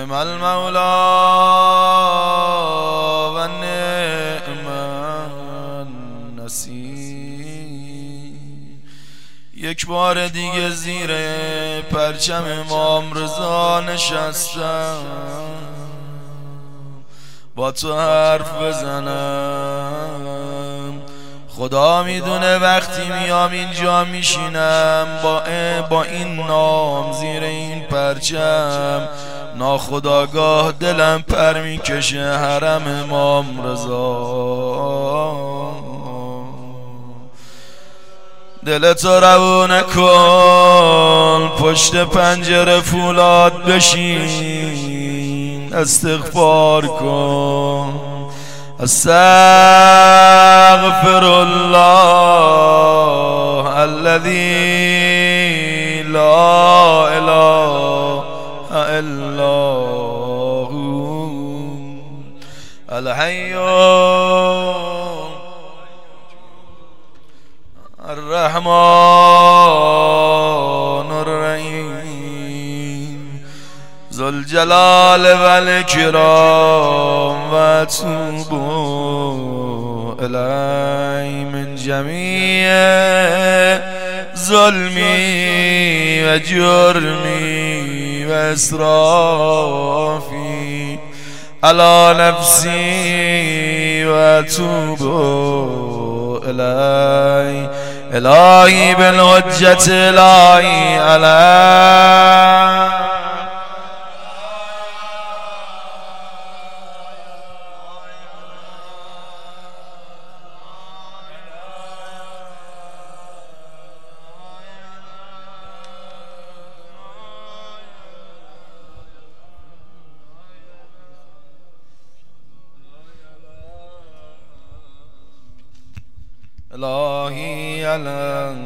نعم المولا و نعم النصیر. یک بار دیگه زیر پرچم امام رضا نشستم با تو حرف بزنم. خدا میدونه وقتی میام اینجا میشینم با این نام زیر این پرچم، ناخداگاه دلم پر میکشه حرم امام رضا. دلتو روونه کن، پشت پنجره فولاد بشین، استغفار کن. استغفر الله الذي لا اله الا هو الحي الرحمن الرحيم ذو الجلال والإكرام وأتوب إليه من جميع ظلمي وجرمي وإسرافي على نفسي وأتوب إليه. إلهي بالحجة إلهي عليك الهی علم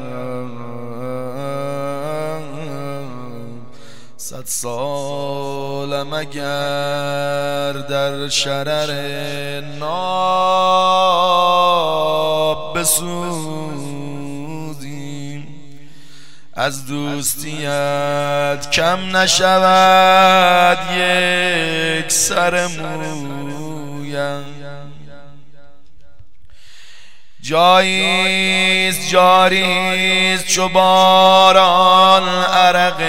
100 سالم اگر در شرر ناب بسوزیم، از دوستیت کم نشود یک سر مویم. جاییست جاریست چو باران عرق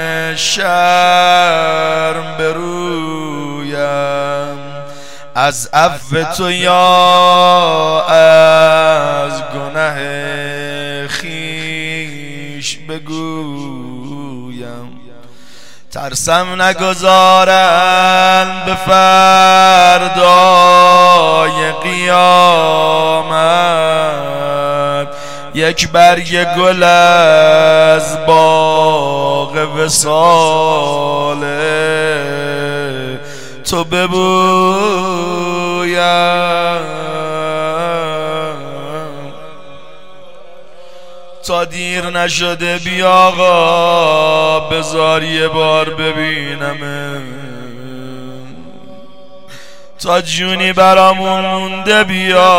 شرم برویم، از عفو تو یا از گناه خویش بگویم. ترسم نگذارن به فردای قیامت یک برگ گل از باغ وصال تو ببویم. تا دیر نشده بیا آقا، بذار یه بار ببینم. تا جونی برامون مونده بیا،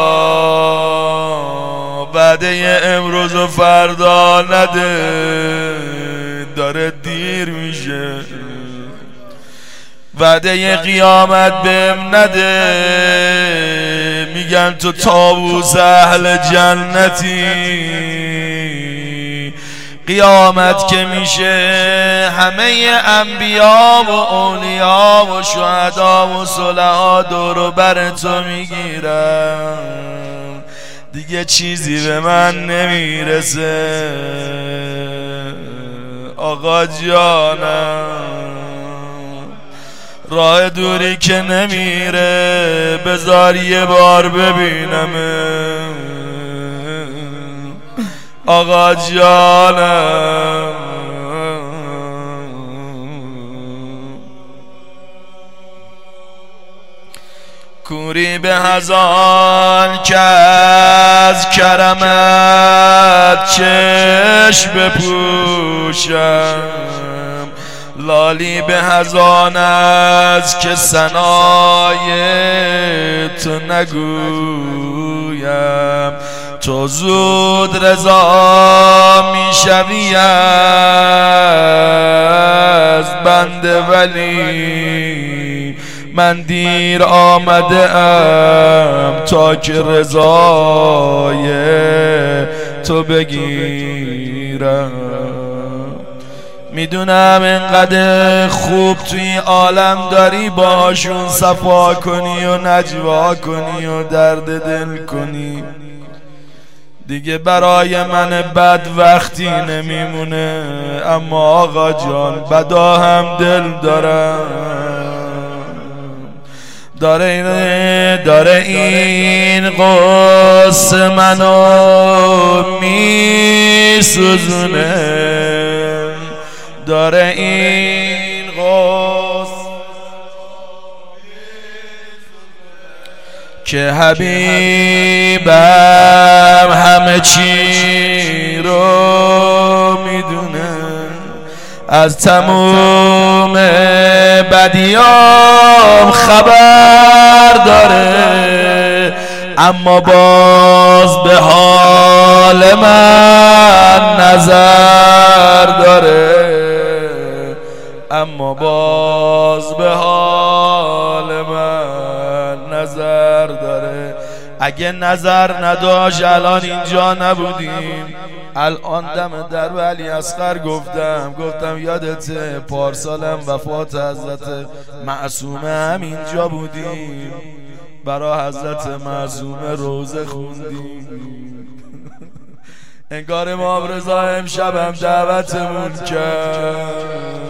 وعده امروز و فردا نده، داره دیر میشه. وعده قیامت بهم نده، میگن تو طاووس اهل جنتی. قیامت که میشه همه انبیا و اولیا و شهدا و صلحا دور و بر تو میگیرن، دیگه چیزی به من نمیرسه آقا جانم. راه دوری که نمیره، بذار یه بار ببینم آقا جانم. کوری به هزان که از کرمت چشم بپوشم، لالی به هزان از که ثنای تو نگویم. تو زود رضا میشوی از بنده، ولی من دیر آمده ام تا که رضای تو بگیرم. میدونم اینقدر خوب توی عالم داری، باشون صفا کنی و نجوا کنی و درد دل کنی. دیگه برای من بد وقتی نمیمونه، اما آقا جان بدا هم دل دارم. داره این قصه منو میسوزونه، داره این قصه که حبیبم همه چی رو میدونه، از تموم بدیام خبر داره، اما باز به حال من نظر داره، اما باز به حال من نظر داره. اگه نظر نداشت الان اینجا نبودیم. الان دم در به علی اصغر گفتم یادته پارسالم وفات حضرت معصومه همینجا بودیم، برا حضرت معصومه روزه خوندیم. انگار امام رضا امشبم دعوتمون کرد،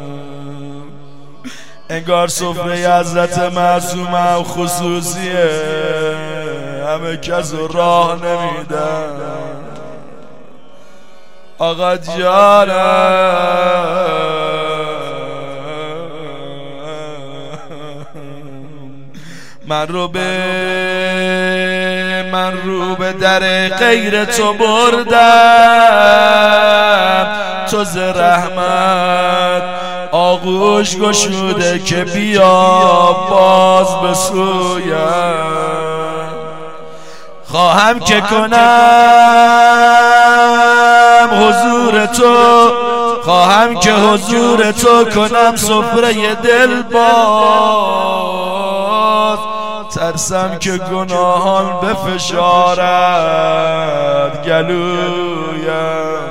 انگار سفره حضرت معصومه خصوصیه، همه کس راه نمیدن. آقا جانم من رو به در غیر تو بردم، تو ز رحمت آغوش گشوده که بیا باز به سویم. خواهم که کنم حضور تو، خواهم که حضور تو کنم سفره دل باز، ترسم که گناهان بفشارد گلویم.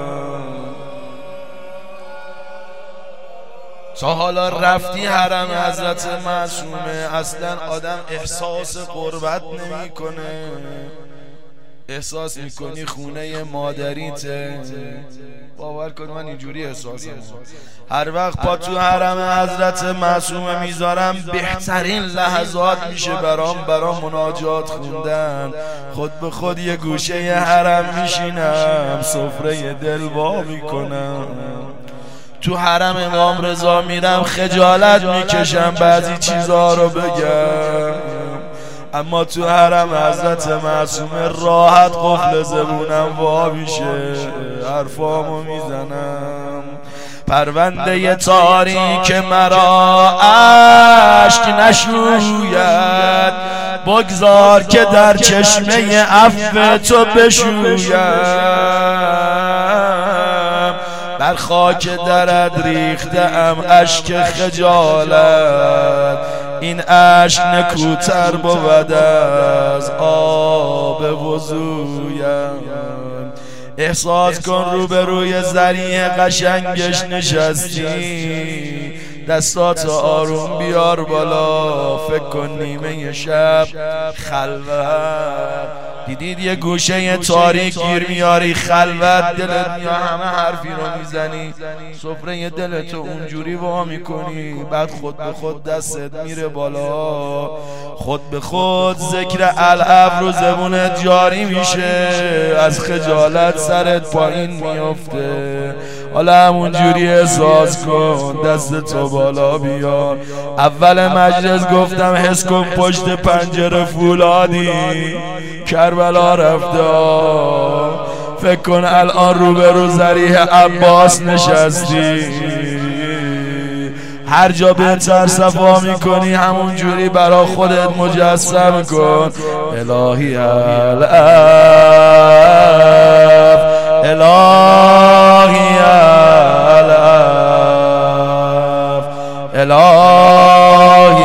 تا حالا رفتی حرم حضرت معصومه، اصلا آدم احساس قربت نمیکنه، احساس میکنی خونه مادریته. باور کن من اینجوری احساسم، هر وقت پا تو حرم حضرت معصومه میذارم بهترین لحظات میشه برام مناجات خوندن. خود به خود یه گوشه حرم میشینم، سفره دل وا میکنم. تو حرم امام رضا میرم خجالت میکشم بعضی چیزها رو بگم، اما تو حرم حضرت معصومه راحت قفل زبونم وا میشه، حرفامو میزنم. پرونده تاریک مرا اشک نشوید، بگذار که در چشمه عفو تو بشویم. بر خاک درت ریخته ام اشک خجالت، این اشک نکوتر بود از آب وضویم. احساس کن روبروی زریح قشنگش نشستی، دستات آروم بیار بالا، فکر کن نیمه شب خلوت، دیدید یه گوشه تاریک گیر میاری خلوت، دلت یا همه حرفی رو میزنی، سفره دلتو اونجوری وا میکنی، بعد خود به خود دستت میره بالا، خود به خود ذکر العب رو زبونت جاری میشه، از خجالت سرت پایین میفته. حالا همونجوری احساس کن، دستتو بالا بیار. اول مجلس گفتم حس کن پشت پنجره فولادی کربلا رفته، فکر کن الان روبرو ذریح عباس نشستی، هر جا بهتر صفا میکنی همون جوری برا خودت مجسم کن. الهی العف، الهی العف، الهی